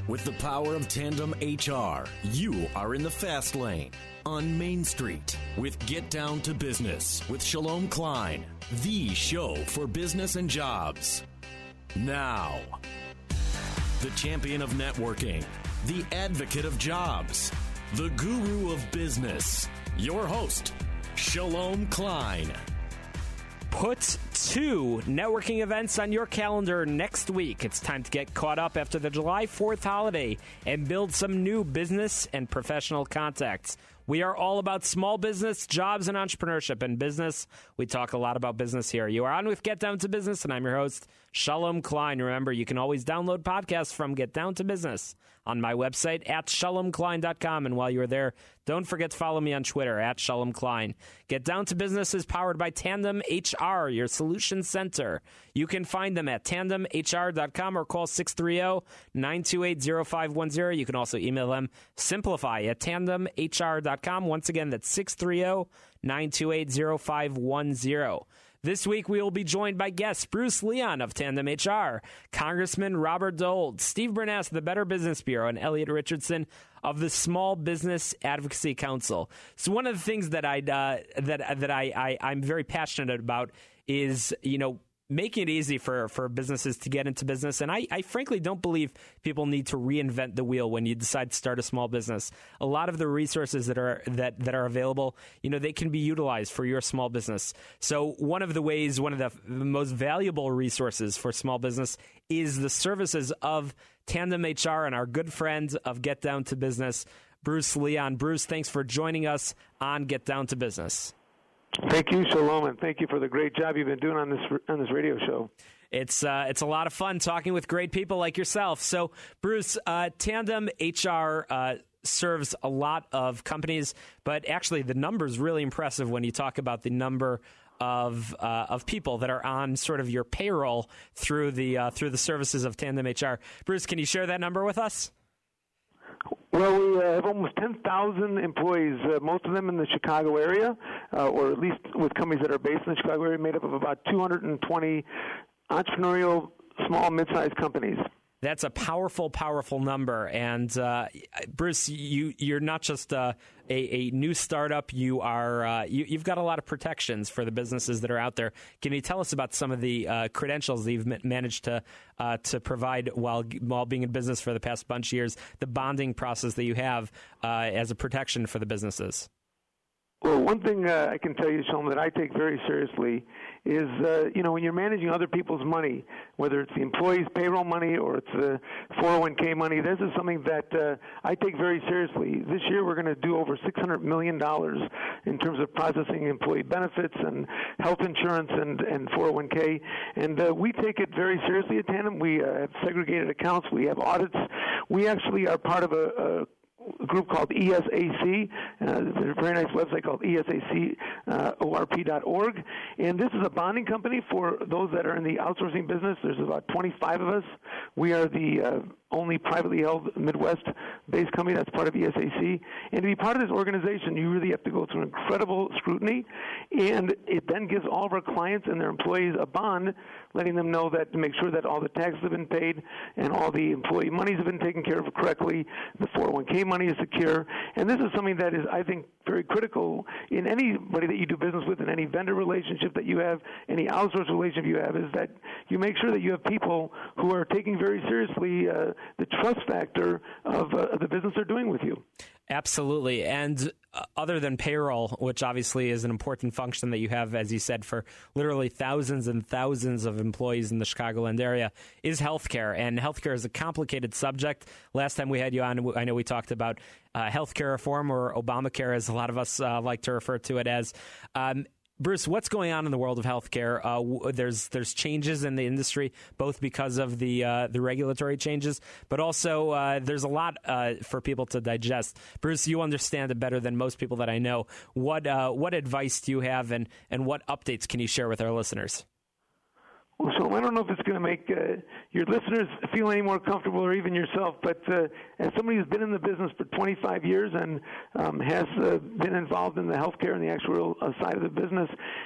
With the power of Tandem HR, you are in the fast lane on Main Street with Get Down to Business with Shalom Klein, the show for business and jobs. Now, the champion of networking, the advocate of jobs, the guru of business, your host, Shalom Klein. Put 2 networking events on your calendar next week. It's time to get caught up after the July 4th holiday and build some new business and professional contacts. We are all about small business, jobs, and entrepreneurship. And business, we talk a lot about business here. You are on with Get Down to Business, and I'm your host, Shalom Klein. Remember, you can always download podcasts from Get Down to Business on my website at shalomklein.com. And while you're there, don't forget to follow me on Twitter at Shalom Klein. Get Down to Business is powered by Tandem HR, your solution center. You can find them at tandemhr.com or call 630-928-0510. You can also email them simplify@tandemhr.com. Once again, that's 630-928-0510. This week, we will be joined by guests Bruce Leon of Tandem HR, Congressman Robert Dold, Steve Burness of the Better Business Bureau, and Elliot Richardson of the Small Business Advocacy Council. So one of the things that I'm very passionate about is, making it easy for businesses to get into business. And I frankly don't believe people need to reinvent the wheel when you decide to start a small business. A lot of the resources that are available, they can be utilized for your small business. So one of the most valuable resources for small business is the services of Tandem HR and our good friends of Get Down to Business, Bruce Leon. Bruce, thanks for joining us on Get Down to Business. Thank you, Shalom, and thank you for the great job you've been doing on this radio show. It's a lot of fun talking with great people like yourself. So, Bruce, Tandem HR serves a lot of companies, but actually the number is really impressive when you talk about the number of people that are on sort of your payroll through the services of Tandem HR. Bruce, can you share that number with us? Well, we have almost 10,000 employees, most of them in the Chicago area, or at least with companies that are based in the Chicago area, made up of about 220 entrepreneurial small, mid-sized companies. That's a powerful, powerful number. And Bruce, you're not just a new startup. You are you've got a lot of protections for the businesses that are out there. Can you tell us about some of the credentials that you've managed to provide while being in business for the past bunch of years? The bonding process that you have as a protection for the businesses. Well, one thing I can tell you, Shalom, that I take very seriously is, when you're managing other people's money, whether it's the employees' payroll money or it's the 401k money, this is something that I take very seriously. This year we're going to do over $600 million in terms of processing employee benefits and health insurance and 401k, and we take it very seriously at Tandem. We have segregated accounts. We have audits. We actually are part of a group called ESAC. There's a very nice website called ESACORP.org. And this is a bonding company for those that are in the outsourcing business. There's about 25 of us. We are the only privately held Midwest-based company that's part of ESAC. And to be part of this organization, you really have to go through incredible scrutiny. And it then gives all of our clients and their employees a bond, letting them know that to make sure that all the taxes have been paid and all the employee monies have been taken care of correctly, the 401k money is secure. And this is something that is, I think, very critical in anybody that you do business with, in any vendor relationship that you have, any outsource relationship you have, is that you make sure that you have people who are taking very seriously the trust factor of the business they're doing with you. Absolutely. And other than payroll, which obviously is an important function that you have, as you said, for literally thousands and thousands of employees in the Chicagoland area, is healthcare. And healthcare is a complicated subject. Last time we had you on, I know we talked about healthcare reform, or Obamacare, as a lot of us like to refer to it as. Bruce, what's going on in the world of healthcare? There's changes in the industry, both because of the regulatory changes, but also there's a lot for people to digest. Bruce, you understand it better than most people that I know. What advice do you have, and what updates can you share with our listeners? Well, so I don't know if it's going to make your listeners feel any more comfortable, or even yourself, but as somebody who's been in the business for 25 years and has been involved in the healthcare and the actual side of the business,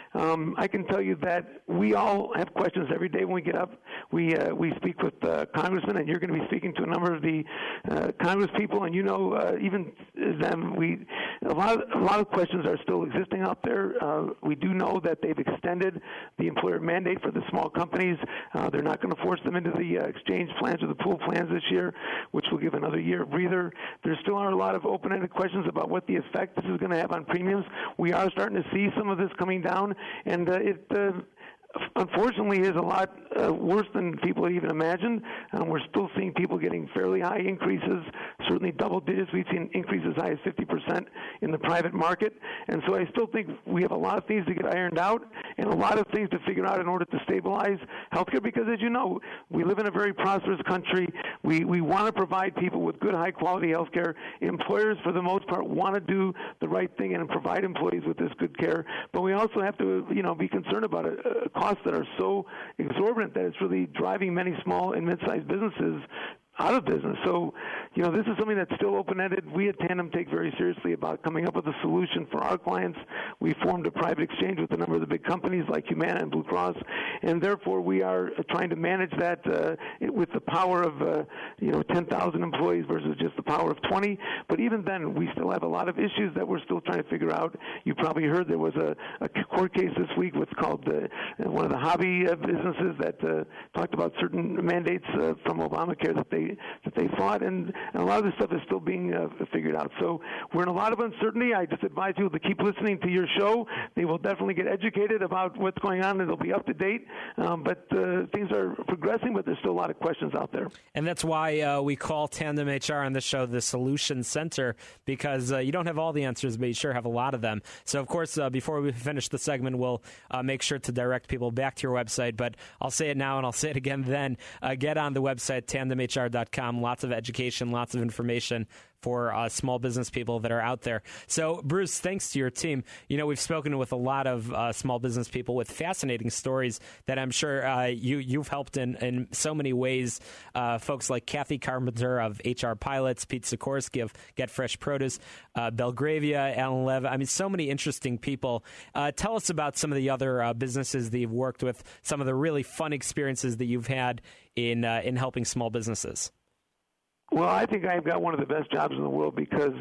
I can tell you that we all have questions every day when we get up. We speak with congressmen, and you're going to be speaking to a number of the Congress people, and even them. A lot of questions are still existing out there. We do know that they've extended the employer mandate for the small companies. They're not going to force them into the exchange plans or the pool plans this year, which will give another year of breather. There still are a lot of open-ended questions about what the effect this is going to have on premiums. We are starting to see some of this coming down, and it unfortunately is a lot worse than people had even imagined. We're still seeing people getting fairly high increases, certainly double digits. We've seen increases as high as 50% in the private market. And so I still think we have a lot of things to get ironed out and a lot of things to figure out in order to stabilize healthcare, because as you know, we live in a very prosperous country. We want to provide people with good, high-quality healthcare. Employers, for the most part, want to do the right thing and provide employees with this good care. But we also have to, be concerned about costs that are so exorbitant that it's really driving many small and mid-sized businesses out of business. So, this is something that's still open-ended. We at Tandem take very seriously about coming up with a solution for our clients. We formed a private exchange with a number of the big companies like Humana and Blue Cross, and therefore we are trying to manage that with the power of 10,000 employees versus just the power of 20. But even then, we still have a lot of issues that we're still trying to figure out. You probably heard there was a court case this week with called one of the hobby businesses that talked about certain mandates from Obamacare that they fought, and a lot of this stuff is still being figured out. So we're in a lot of uncertainty. I just advise people to keep listening to your show. They will definitely get educated about what's going on, and they'll be up to date. But things are progressing, but there's still a lot of questions out there. And that's why we call Tandem HR on the show the Solution Center, because you don't have all the answers, but you sure have a lot of them. So, of course, before we finish the segment, we'll make sure to direct people back to your website. But I'll say it now, and I'll say it again then. Get on the website, tandemhr.com. Lots of education, lots of information for small business people that are out there. So, Bruce, thanks to your team. We've spoken with a lot of small business people with fascinating stories that I'm sure you've helped in so many ways. Folks like Kathy Carpenter of HR Pilots, Pete Sikorsky of Get Fresh Produce, Belgravia, Alan Lev. So many interesting people. Tell us about some of the other businesses that you've worked with, some of the really fun experiences that you've had in helping small businesses. Well, I think I've got one of the best jobs in the world because,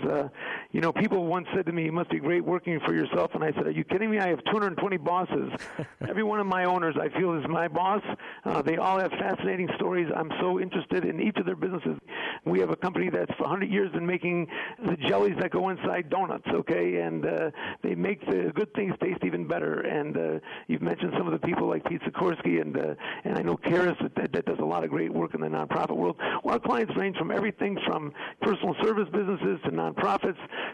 people once said to me, "You must be great working for yourself." And I said, "Are you kidding me? I have 220 bosses. Every one of my owners I feel is my boss. They all have fascinating stories. I'm so interested in each of their businesses. We have a company that's for 100 years been making the jellies that go inside donuts, okay? And they make the good things taste even better. And you've mentioned some of the people like Pete Sikorsky and I know Karis that does a lot of great work in the nonprofit world. Well, our clients range from everything from personal service businesses to nonprofits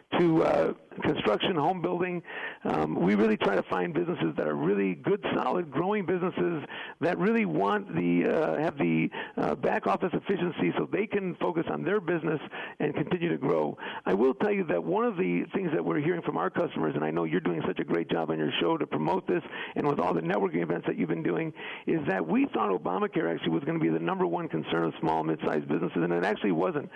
to construction, home building. We really try to find businesses that are really good, solid, growing businesses that really want have the back office efficiency so they can focus on their business and continue to grow. I will tell you that one of the things that we're hearing from our customers, and I know you're doing such a great job on your show to promote this and with all the networking events that you've been doing, is that we thought Obamacare actually was going to be the number one concern of small and mid-sized businesses, and it actually wasn't.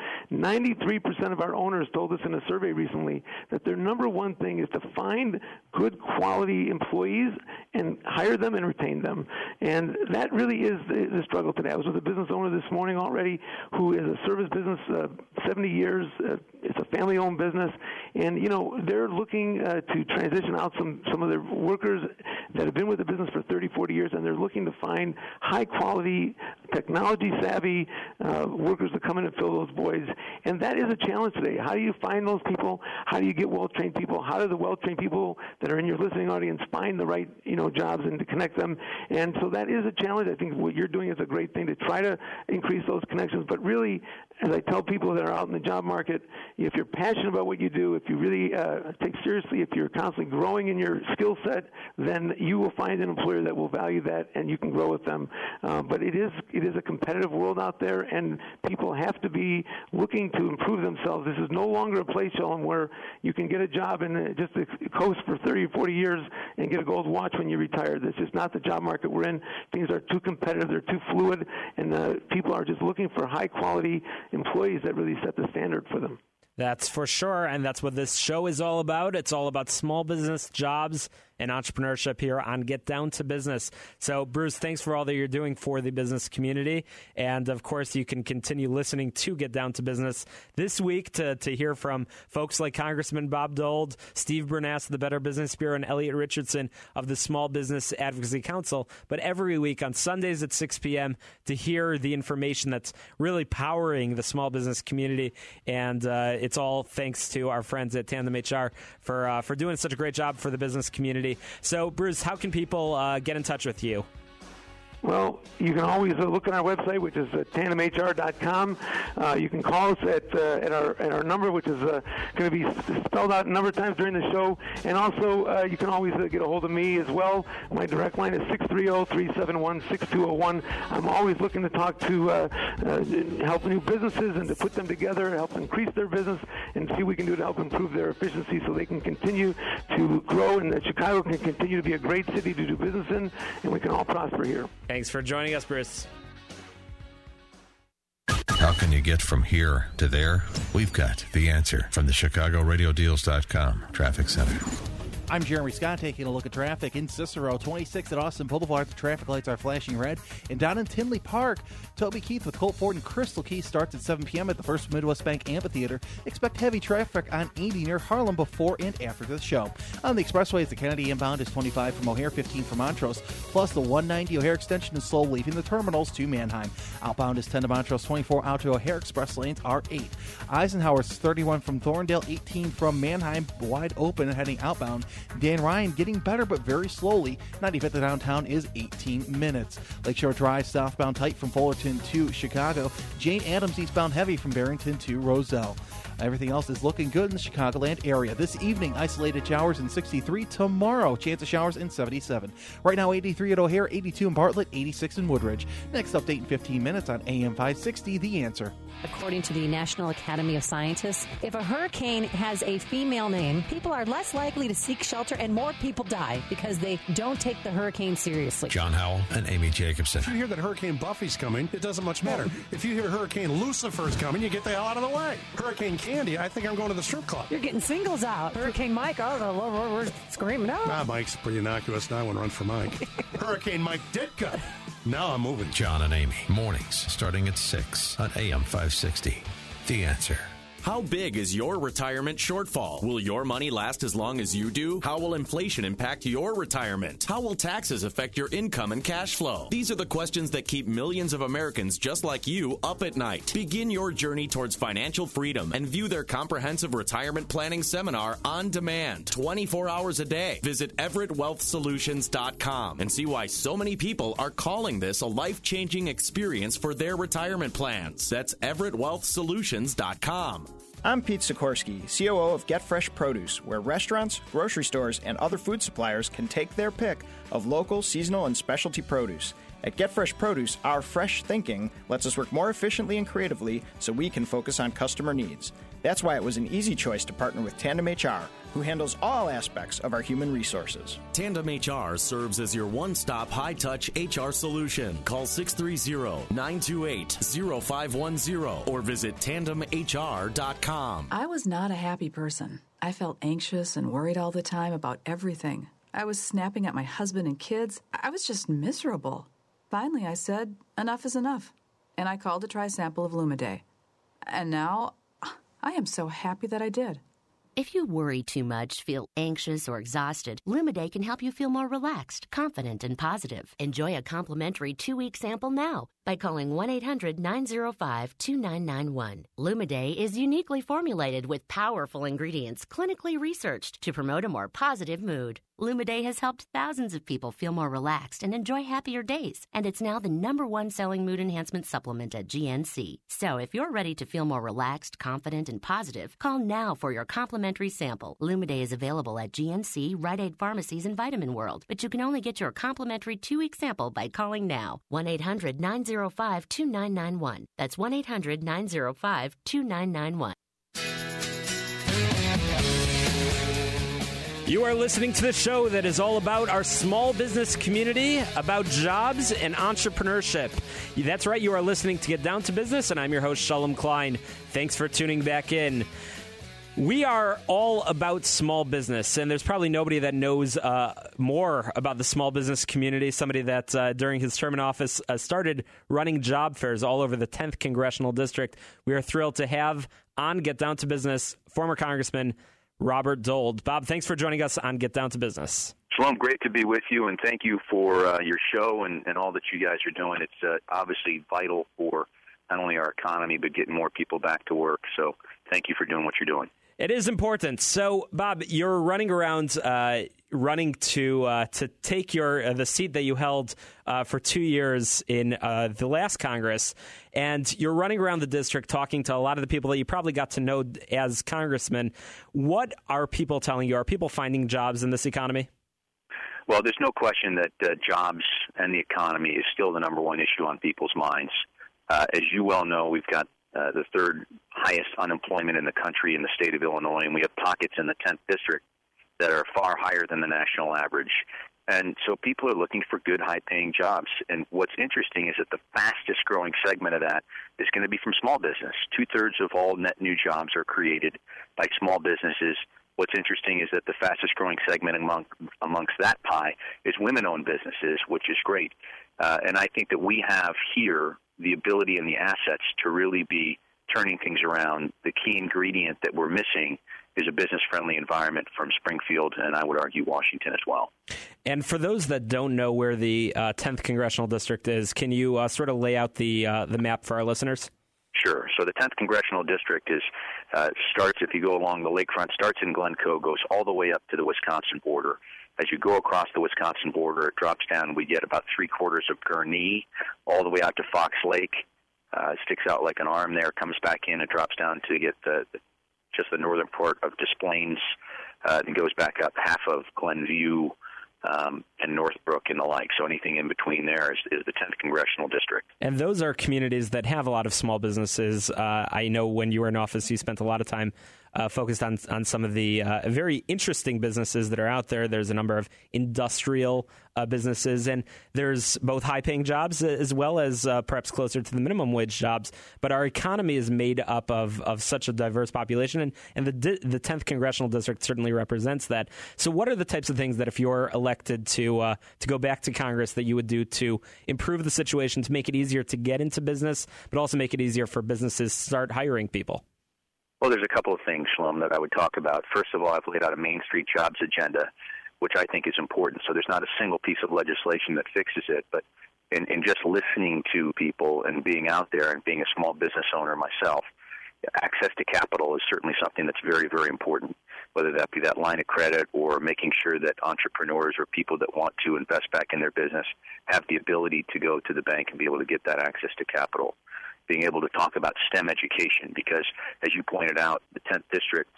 93% of our owners told us in a survey recently that their number one thing is to find good quality employees and hire them and retain them. And that really is the struggle today. I was with a business owner this morning already who is a service business, 70 years. It's a family-owned business. And, they're looking to transition out some of their workers that have been with the business for 30, 40 years, and they're looking to find high-quality, technology-savvy workers to come in and fill those voids. And that is a challenge today. How do you find those people? How do you get well-trained people? How do the well-trained people that are in your listening audience find the right, jobs and to connect them? And so that is a challenge. I think what you're doing is a great thing to try to increase those connections. But really, as I tell people that are out in the job market, if you're passionate about what you do, if you really take seriously, if you're constantly growing in your skill set, then you will find an employer that will value that and you can grow with them. But it is a competitive world out there, and people have to be looking to improve themselves. This is no longer a place, Sheldon, where you can get a job and just coast for 30 or 40 years and get a gold watch when you retire. This is not the job market we're in. Things are too competitive. They're too fluid, and people are just looking for high-quality employees that really set the standard for them. That's for sure, and that's what this show is all about. It's all about small business, jobs, and entrepreneurship here on Get Down to Business. So, Bruce, thanks for all that you're doing for the business community. And, of course, you can continue listening to Get Down to Business this week to hear from folks like Congressman Bob Dole, Steve Bernass of the Better Business Bureau, and Elliot Richardson of the Small Business Advocacy Council. But every week on Sundays at 6 p.m. to hear the information that's really powering the small business community. And it's all thanks to our friends at Tandem HR for doing such a great job for the business community. So, Bruce, how can people get in touch with you? Well, you can always look at our website, which is tandemhr.com. You can call us at our number, which is going to be spelled out a number of times during the show. And also, you can always get a hold of me as well. My direct line is 630-371-6201. I'm always looking to talk to help new businesses and to put them together, help increase their business, and see what we can do to help improve their efficiency so they can continue to grow and that Chicago can continue to be a great city to do business in, and we can all prosper here. Thanks for joining us, Bruce. How can you get from here to there? We've got the answer from the ChicagoRadioDeals.com Traffic Center. I'm Jeremy Scott taking a look at traffic in Cicero. 26 at Austin Boulevard. The traffic lights are flashing red. And down in Tinley Park, Toby Keith with Colt Ford and Crystal Key starts at 7 p.m. at the First Midwest Bank Amphitheater. Expect heavy traffic on 80 near Harlem before and after the show. On the expressways, the Kennedy inbound is 25 from O'Hare, 15 from Montrose. Plus, the 190 O'Hare extension is slow, leaving the terminals to Manheim. Outbound is 10 to Montrose, 24 out to O'Hare. Express lanes are 8. Eisenhower's 31 from Thorndale, 18 from Manheim, wide open and heading outbound. Dan Ryan getting better but very slowly. 95th to downtown is 18 minutes. Lakeshore Drive southbound tight from Fullerton to Chicago. Jane Addams eastbound heavy from Barrington to Roselle. Everything else is looking good in the Chicagoland area. This evening, isolated showers in 63. Tomorrow, chance of showers in 77. Right now, 83 at O'Hare, 82 in Bartlett, 86 in Woodridge. Next update in 15 minutes on AM 560, The Answer. According to the National Academy of Scientists, if a hurricane has a female name, people are less likely to seek shelter and more people die because they don't take the hurricane seriously. John Howell and Amy Jacobson. If you hear that Hurricane Buffy's coming, it doesn't much matter. If you hear Hurricane Lucifer's coming, you get the hell out of the way. Hurricane Candy, I think I'm going to the strip club. You're getting singles out. Hurricane Mike, we're screaming out. Mike's pretty innocuous. Now I want to run for Mike. Hurricane Mike Ditka. Now I'm moving. John and Amy, mornings starting at 6 on AM 560. The Answer. How big is your retirement shortfall? Will your money last as long as you do? How will inflation impact your retirement? How will taxes affect your income and cash flow? These are the questions that keep millions of Americans just like you up at night. Begin your journey towards financial freedom and view their comprehensive retirement planning seminar on demand, 24 hours a day. Visit EverettWealthSolutions.com and see why so many people are calling this a life-changing experience for their retirement plans. That's EverettWealthSolutions.com. I'm Pete Sikorsky, COO of Get Fresh Produce, where restaurants, grocery stores, and other food suppliers can take their pick of local, seasonal, and specialty produce. At Get Fresh Produce, our fresh thinking lets us work more efficiently and creatively so we can focus on customer needs. That's why it was an easy choice to partner with Tandem HR, who handles all aspects of our human resources. Tandem HR serves as your one-stop high-touch HR solution. Call 630-928-0510 or visit tandemhr.com. I was not a happy person. I felt anxious and worried all the time about everything. I was snapping at my husband and kids. I was just miserable. Finally, I said, enough is enough, and I called to try a sample of Lumiday. And now, I am so happy that I did. If you worry too much, feel anxious or exhausted, Lumiday can help you feel more relaxed, confident, and positive. Enjoy a complimentary 2-week sample now by calling 1-800-905-2991. Lumiday is uniquely formulated with powerful ingredients clinically researched to promote a more positive mood. Lumiday has helped thousands of people feel more relaxed and enjoy happier days, and it's now the #1 selling mood enhancement supplement at GNC. So if you're ready to feel more relaxed, confident, and positive, call now for your complimentary sample. Lumiday is available at GNC, Rite Aid pharmacies, and Vitamin World, but you can only get your complimentary 2-week sample by calling now. 1-800-905-2991. That's 1-800-905-2991. You are listening to the show that is all about our small business community, about jobs and entrepreneurship. That's right, you are listening to Get Down to Business, and I'm your host, Shalom Klein. Thanks for tuning back in. We are all about small business, and there's probably nobody that knows more about the small business community. Somebody that during his term in office started running job fairs all over the 10th Congressional District. We are thrilled to have on Get Down to Business former Congressman Robert Dold. Bob, thanks for joining us on Get Down to Business. Shalom, great to be with you, and thank you for your show and all that you guys are doing. It's obviously vital for not only our economy, but getting more people back to work. So thank you for doing what you're doing. It is important. So, Bob, you're running around, running to take the seat that you held for 2 years in the last Congress, and you're running around the district talking to a lot of the people that you probably got to know as congressmen. What are people telling you? Are people finding jobs in this economy? Well, there's no question that jobs and the economy is still the number one issue on people's minds. As you well know, we've got the third highest unemployment in the country in the state of Illinois, and we have pockets in the 10th district that are far higher than the national average. And so people are looking for good, high-paying jobs. And what's interesting is that the fastest-growing segment of that is going to be from small business. 2/3 of all net new jobs are created by small businesses. What's interesting is that the fastest-growing segment amongst that pie is women-owned businesses, which is great. And I think that we have here the ability and the assets to really be turning things around. The key ingredient that we're missing is a business-friendly environment from Springfield, and I would argue Washington as well. And for those that don't know where the 10th Congressional District is, can you sort of lay out the map for our listeners? Sure. So the 10th Congressional District starts, if you go along the lakefront, starts in Glencoe, goes all the way up to the Wisconsin border. As you go across the Wisconsin border, it drops down. We get about 3/4 of Gurnee, all the way out to Fox Lake. Sticks out like an arm there, comes back in, and drops down to get just the northern part of Des Plaines, and goes back up half of Glenview and Northbrook and the like. So anything in between there is the 10th Congressional District. And those are communities that have a lot of small businesses. I know when you were in office, you spent a lot of time focused on some of the very interesting businesses that are out there. There's a number of industrial businesses, and there's both high-paying jobs as well as perhaps closer to the minimum wage jobs. But our economy is made up of such a diverse population, and the 10th Congressional District certainly represents that. So what are the types of things that if you're elected to go back to Congress that you would do to improve the situation, to make it easier to get into business, but also make it easier for businesses to start hiring people? Well, there's a couple of things, Shalom, that I would talk about. First of all, I've laid out a Main Street jobs agenda, which I think is important. So there's not a single piece of legislation that fixes it, but in just listening to people and being out there and being a small business owner myself, access to capital is certainly something that's very, very important, whether that be that line of credit or making sure that entrepreneurs or people that want to invest back in their business have the ability to go to the bank and be able to get that access to capital. Being able to talk about STEM education, because as you pointed out, the 10th District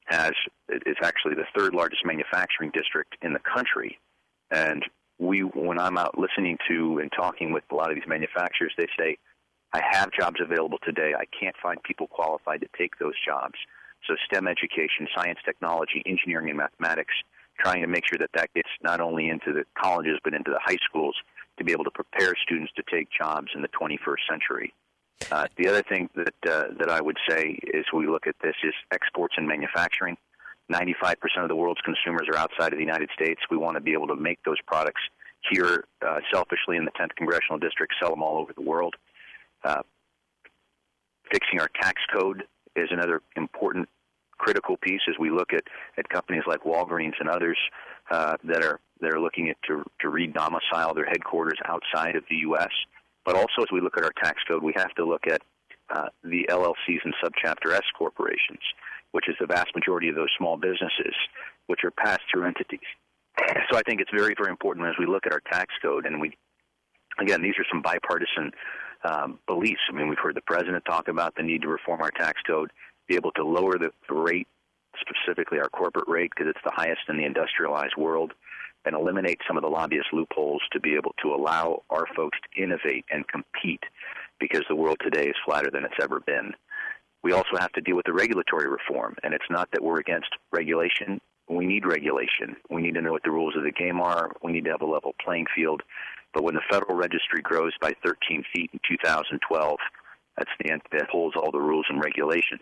is actually the third largest manufacturing district in the country. And when I'm out listening to and talking with a lot of these manufacturers, they say, I have jobs available today. I can't find people qualified to take those jobs. So STEM education, science, technology, engineering, and mathematics, trying to make sure that gets not only into the colleges but into the high schools to be able to prepare students to take jobs in the 21st century. The other thing that I would say is we look at this is exports and manufacturing. 95% of the world's consumers are outside of the United States. We want to be able to make those products here selfishly in the 10th Congressional District, sell them all over the world. Fixing our tax code is another important, critical piece as we look at companies like Walgreens and others that are looking at to re-domicile their headquarters outside of the U.S., but also as we look at our tax code, we have to look at the LLCs and subchapter S corporations, which is the vast majority of those small businesses, which are pass-through entities. So I think it's very, very important as we look at our tax code, and again, these are some bipartisan beliefs. I mean, we've heard the president talk about the need to reform our tax code, be able to lower the rate, specifically our corporate rate, because it's the highest in the industrialized world, and eliminate some of the lobbyist loopholes to be able to allow our folks to innovate and compete, because the world today is flatter than it's ever been. We also have to deal with the regulatory reform, and it's not that we're against regulation. We need regulation. We need to know what the rules of the game are. We need to have a level playing field. But when the Federal Registry grows by 13 feet in 2012, that's the end that holds all the rules and regulations.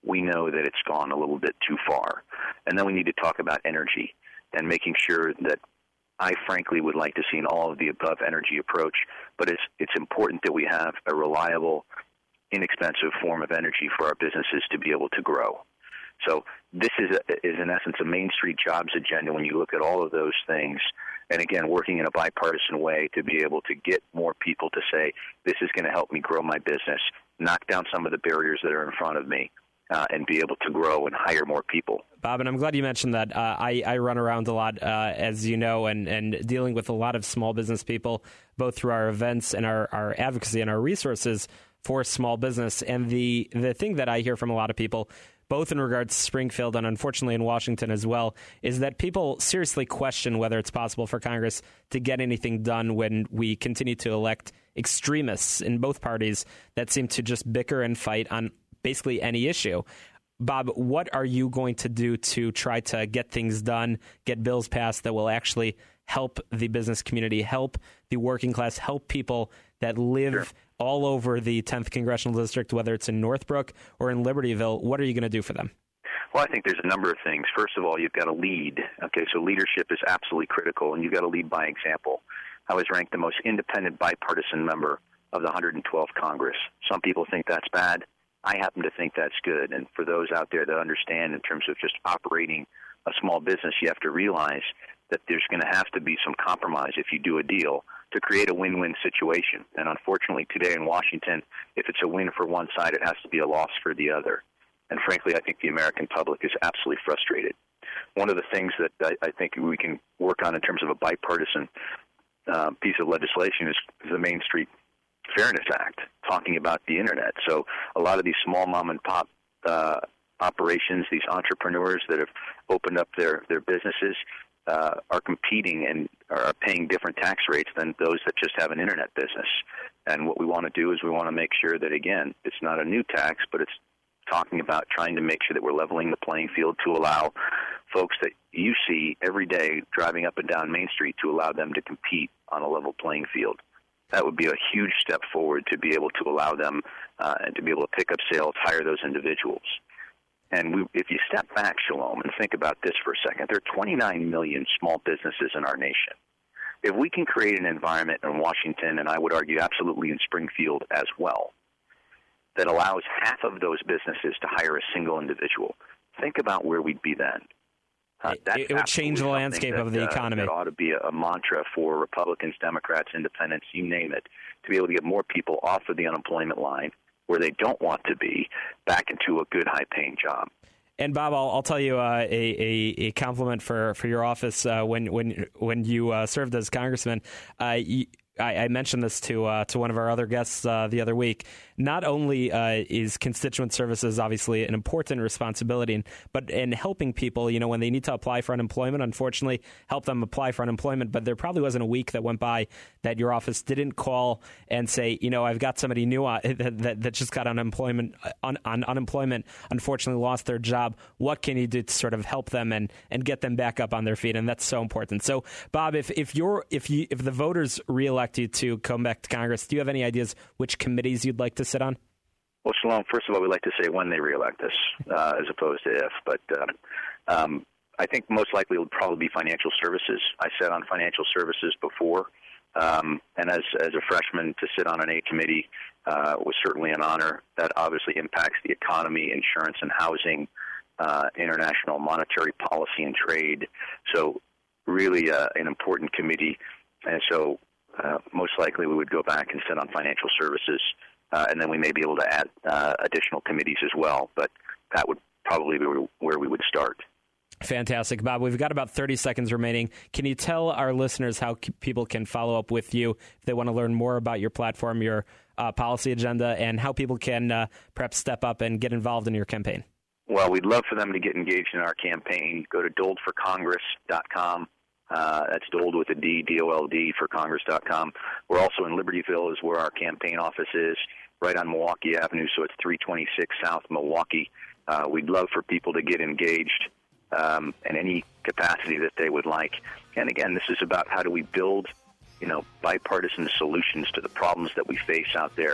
we know that it's gone a little bit too far. And then we need to talk about energy and making sure that I frankly would like to see an all-of-the-above energy approach, but it's important that we have a reliable, inexpensive form of energy for our businesses to be able to grow. So this is in essence a Main Street jobs agenda when you look at all of those things. And again, working in a bipartisan way to be able to get more people to say, this is going to help me grow my business, knock down some of the barriers that are in front of me, and be able to grow and hire more people. Bob, and I'm glad you mentioned that. I run around a lot, as you know, and dealing with a lot of small business people, both through our events and our advocacy and our resources for small business. And the thing that I hear from a lot of people, both in regards to Springfield and unfortunately in Washington as well, is that people seriously question whether it's possible for Congress to get anything done when we continue to elect extremists in both parties that seem to just bicker and fight on basically any issue. Bob, what are you going to do to try to get things done, get bills passed that will actually help the business community, help the working class, help people that live all over the 10th Congressional District, whether it's in Northbrook or in Libertyville? What are you going to do for them? Well, I think there's a number of things. First of all, you've got to lead. Okay, so leadership is absolutely critical, and you've got to lead by example. I was ranked the most independent bipartisan member of the 112th Congress. Some people think that's bad. I happen to think that's good. And for those out there that understand in terms of just operating a small business, you have to realize that there's going to have to be some compromise if you do a deal to create a win-win situation. And unfortunately, today in Washington, if it's a win for one side, it has to be a loss for the other. And frankly, I think the American public is absolutely frustrated. One of the things that I think we can work on in terms of a bipartisan piece of legislation is the Main Street Fairness Act, talking about the Internet. So a lot of these small mom-and-pop operations, these entrepreneurs that have opened up their businesses, are competing and are paying different tax rates than those that just have an Internet business. And what we want to do is we want to make sure that, again, it's not a new tax, but it's talking about trying to make sure that we're leveling the playing field to allow folks that you see every day driving up and down Main Street to allow them to compete on a level playing field. That would be a huge step forward to be able to allow them and to be able to pick up sales, hire those individuals. And if you step back, Shalom, and think about this for a second, there are 29 million small businesses in our nation. If we can create an environment in Washington, and I would argue absolutely in Springfield as well, that allows half of those businesses to hire a single individual, think about where we'd be then. It would change the landscape of the economy. That ought to be a mantra for Republicans, Democrats, Independents, you name it, to be able to get more people off of the unemployment line where they don't want to be, back into a good, high-paying job. And Bob, I'll tell you a compliment for your office when you served as congressman. I mentioned this to one of our other guests the other week. Not only is constituent services obviously an important responsibility, but in helping people, when they need to apply for unemployment, unfortunately, help them apply for unemployment. But there probably wasn't a week that went by that your office didn't call and say, I've got somebody new that just got unemployment, unfortunately lost their job. What can you do to sort of help them and get them back up on their feet? And that's so important. So, Bob, if the voters reelect you to come back to Congress, do you have any ideas which committees you'd like to sit on? Well, Shalom, first of all, we like to say when they reelect us as opposed to if. But I think most likely it would probably be financial services. I sat on financial services before. And as a freshman, to sit on an A committee was certainly an honor. That obviously impacts the economy, insurance and housing, international monetary policy and trade. So really an important committee. And so most likely we would go back and sit on financial services, and then we may be able to add additional committees as well. But that would probably be where we would start. Fantastic. Bob, we've got about 30 seconds remaining. Can you tell our listeners how people can follow up with you if they want to learn more about your platform, your policy agenda, and how people can perhaps step up and get involved in your campaign? Well, we'd love for them to get engaged in our campaign. Go to doldforcongress.com. That's Dold with a D, D-O-L-D, for Congress.com. We're also in Libertyville is where our campaign office is, right on Milwaukee Avenue, so it's 326 South Milwaukee. We'd love for people to get engaged in any capacity that they would like. And again, this is about how do we build, bipartisan solutions to the problems that we face out there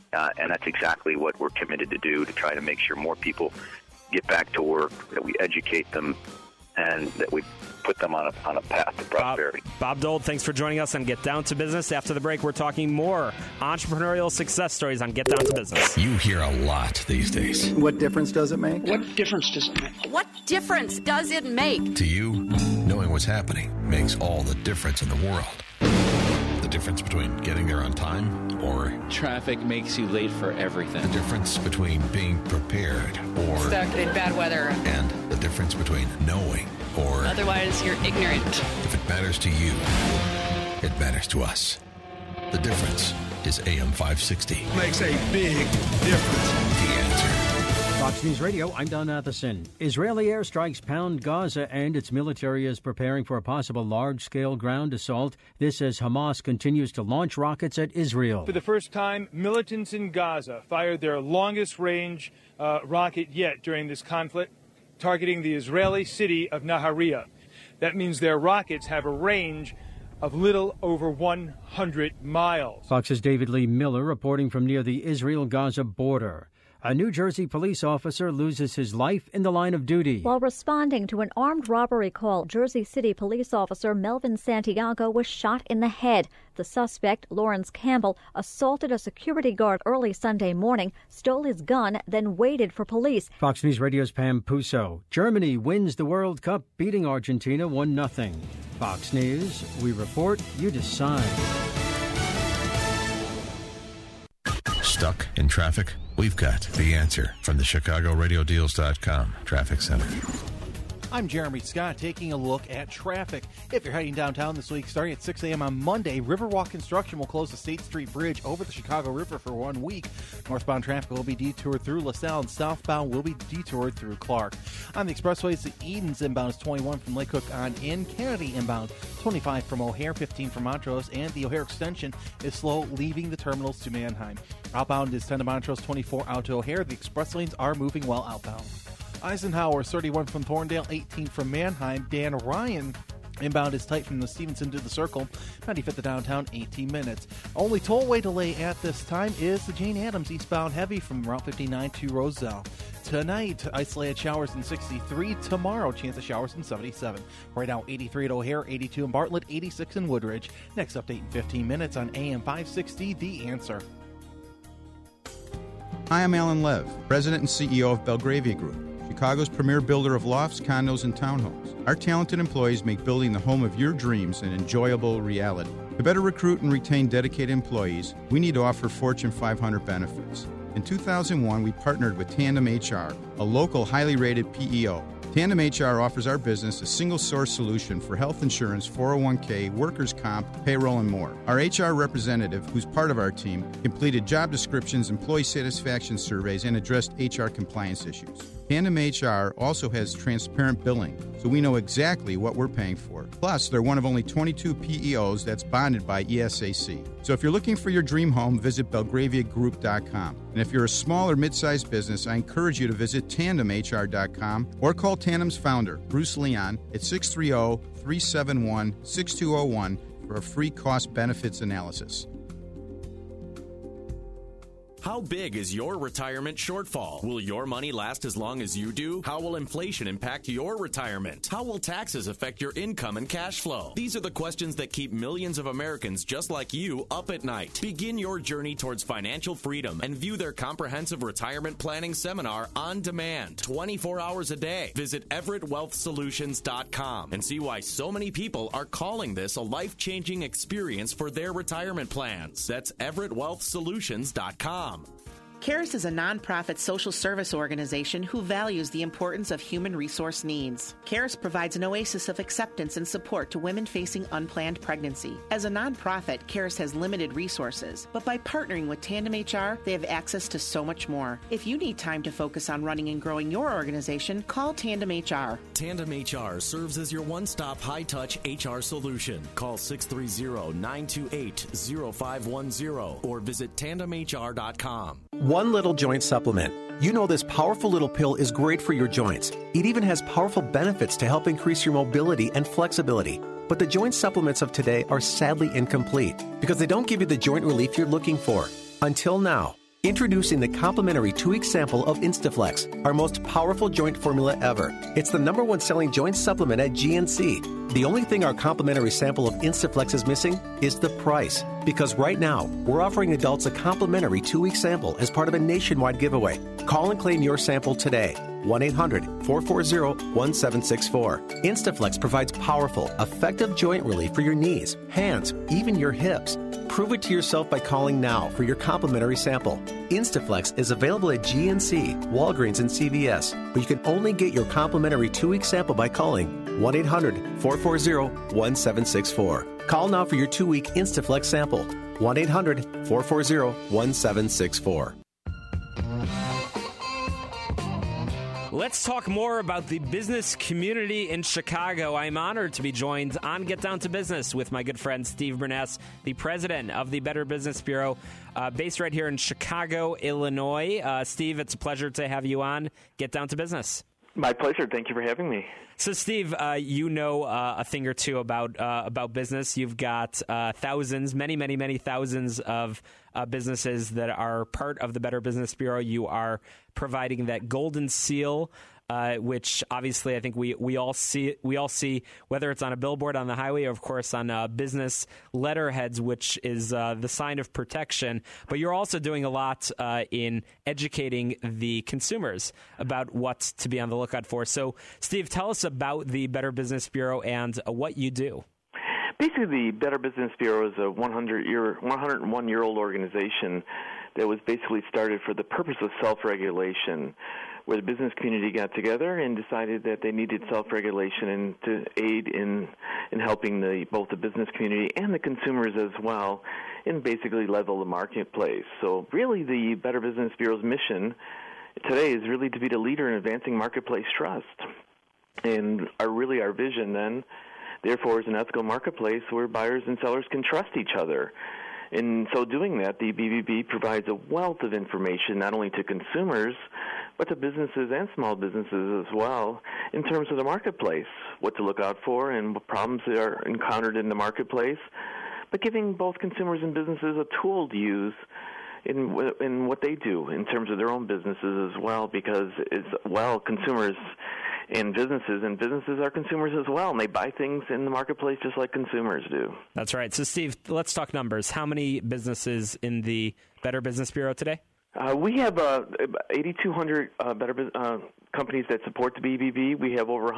And that's exactly what we're committed to do, to try to make sure more people get back to work, that we educate them, and that we put them on a path to prosperity. Bob Dold, thanks for joining us on Get Down to Business. After the break, we're talking more entrepreneurial success stories on Get Down to Business. You hear a lot these days. What difference does it make? What difference does it make? What difference does it make? To you, knowing what's happening makes all the difference in the world. The difference between getting there on time or... Traffic makes you late for everything. The difference between being prepared or... Stuck in bad weather. And the difference between knowing or... Otherwise, you're ignorant. If it matters to you, it matters to us. The difference is AM 560. Makes a big difference. The answer. Fox News Radio, I'm Don Matheson. Israeli airstrikes pound Gaza, and its military is preparing for a possible large-scale ground assault. This as Hamas continues to launch rockets at Israel. For the first time, militants in Gaza fired their longest-range rocket yet during this conflict, targeting the Israeli city of Nahariya. That means their rockets have a range of little over 100 miles. Fox's David Lee Miller reporting from near the Israel-Gaza border. A New Jersey police officer loses his life in the line of duty. While responding to an armed robbery call, Jersey City police officer Melvin Santiago was shot in the head. The suspect, Lawrence Campbell, assaulted a security guard early Sunday morning, stole his gun, then waited for police. Fox News Radio's Pam Puso. Germany wins the World Cup, beating Argentina 1-0. Fox News, we report, you decide. Stuck in traffic? We've got the answer from the ChicagoRadioDeals.com Traffic Center. I'm Jeremy Scott, taking a look at traffic. If you're heading downtown this week, starting at 6 a.m. on Monday, Riverwalk Construction will close the State Street Bridge over the Chicago River for 1 week. Northbound traffic will be detoured through LaSalle, and southbound will be detoured through Clark. On the expressways, the Edens inbound is 21 from Lake Cook on in. Kennedy inbound 25 from O'Hare, 15 from Montrose, and the O'Hare extension is slow leaving the terminals to Manheim. Outbound is 10 to Montrose, 24 out to O'Hare. The express lanes are moving well outbound. Eisenhower, 31 from Thorndale, 18 from Manheim. Dan Ryan inbound is tight from the Stevenson to the Circle. 95th to downtown, 18 minutes. Only tollway delay at this time is the Jane Addams eastbound heavy from Route 59 to Roselle. Tonight, isolated showers in 63. Tomorrow, chance of showers in 77. Right now, 83 at O'Hare, 82 in Bartlett, 86 in Woodridge. Next update in 15 minutes on AM 560, The Answer. Hi, I'm Alan Lev, President and CEO of Belgravia Group, Chicago's premier builder of lofts, condos, and townhomes. Our talented employees make building the home of your dreams an enjoyable reality. To better recruit and retain dedicated employees, we need to offer Fortune 500 benefits. In 2001, we partnered with Tandem HR, a local highly rated PEO. Tandem HR offers our business a single-source solution for health insurance, 401k, workers' comp, payroll, and more. Our HR representative, who's part of our team, completed job descriptions, employee satisfaction surveys, and addressed HR compliance issues. Tandem HR also has transparent billing, so we know exactly what we're paying for. Plus, they're one of only 22 PEOs that's bonded by ESAC. So if you're looking for your dream home, visit BelgraviaGroup.com. And if you're a small or mid-sized business, I encourage you to visit TandemHR.com or call Tandem's founder, Bruce Leon, at 630-371-6201 for a free cost benefits analysis. How big is your retirement shortfall? Will your money last as long as you do? How will inflation impact your retirement? How will taxes affect your income and cash flow? These are the questions that keep millions of Americans just like you up at night. Begin your journey towards financial freedom and view their comprehensive retirement planning seminar on demand, 24 hours a day. Visit EverettWealthSolutions.com and see why so many people are calling this a life-changing experience for their retirement plans. That's EverettWealthSolutions.com. CARES is a nonprofit social service organization who values the importance of human resource needs. CARES provides an oasis of acceptance and support to women facing unplanned pregnancy. As a nonprofit, CARES has limited resources, but by partnering with Tandem HR, they have access to so much more. If you need time to focus on running and growing your organization, call Tandem HR. Tandem HR serves as your one-stop high-touch HR solution. Call 630-928-0510 or visit tandemhr.com. One Little Joint Supplement. You know this powerful little pill is great for your joints. It even has powerful benefits to help increase your mobility and flexibility. But the joint supplements of today are sadly incomplete because they don't give you the joint relief you're looking for. Until now. Introducing the complimentary 2-week sample of Instaflex, our most powerful joint formula ever. It's the #1 selling joint supplement at GNC. The only thing our complimentary sample of Instaflex is missing is the price. Because right now, we're offering adults a complimentary 2-week sample as part of a nationwide giveaway. Call and claim your sample today. 1-800-440-1764. Instaflex provides powerful, effective joint relief for your knees, hands, even your hips. Prove it to yourself by calling now for your complimentary sample. Instaflex is available at GNC, Walgreens, and CVS, but you can only get your complimentary 2-week sample by calling 1-800-440-1764. Call now for your 2-week Instaflex sample. 1-800-440-1764. Let's talk more about the business community in Chicago. I'm honored to be joined on Get Down to Business with my good friend Steve Burness, the president of the Better Business Bureau, based right here in Chicago, Illinois. Steve, it's a pleasure to have you on Get Down to Business. My pleasure. Thank you for having me. So, Steve, you know a thing or two about business. You've got thousands, many thousands of businesses that are part of the Better Business Bureau. You are providing that golden seal, which obviously I think we all see. We all see whether it's on a billboard on the highway or, of course, on business letterheads, which is the sign of protection. But you're also doing a lot in educating the consumers about what to be on the lookout for. So, Steve, tell us about the Better Business Bureau and what you do. Basically, the Better Business Bureau is a 101-year-old organization that was basically started for the purpose of self-regulation, where the business community got together and decided that they needed self-regulation and to aid in helping both the business community and the consumers as well, and basically level the marketplace. So really the Better Business Bureau's mission today is really to be the leader in advancing marketplace trust. And our vision then, therefore, is an ethical marketplace where buyers and sellers can trust each other. In so doing that, the BBB provides a wealth of information not only to consumers, but to businesses and small businesses as well in terms of the marketplace, what to look out for and what problems are encountered in the marketplace, but giving both consumers and businesses a tool to use in what they do in terms of their own businesses as well, because consumers and businesses are consumers as well, and they buy things in the marketplace just like consumers do. That's right. So, Steve, let's talk numbers. How many businesses in the Better Business Bureau today? We have 8,200 companies that support the BBB. We have over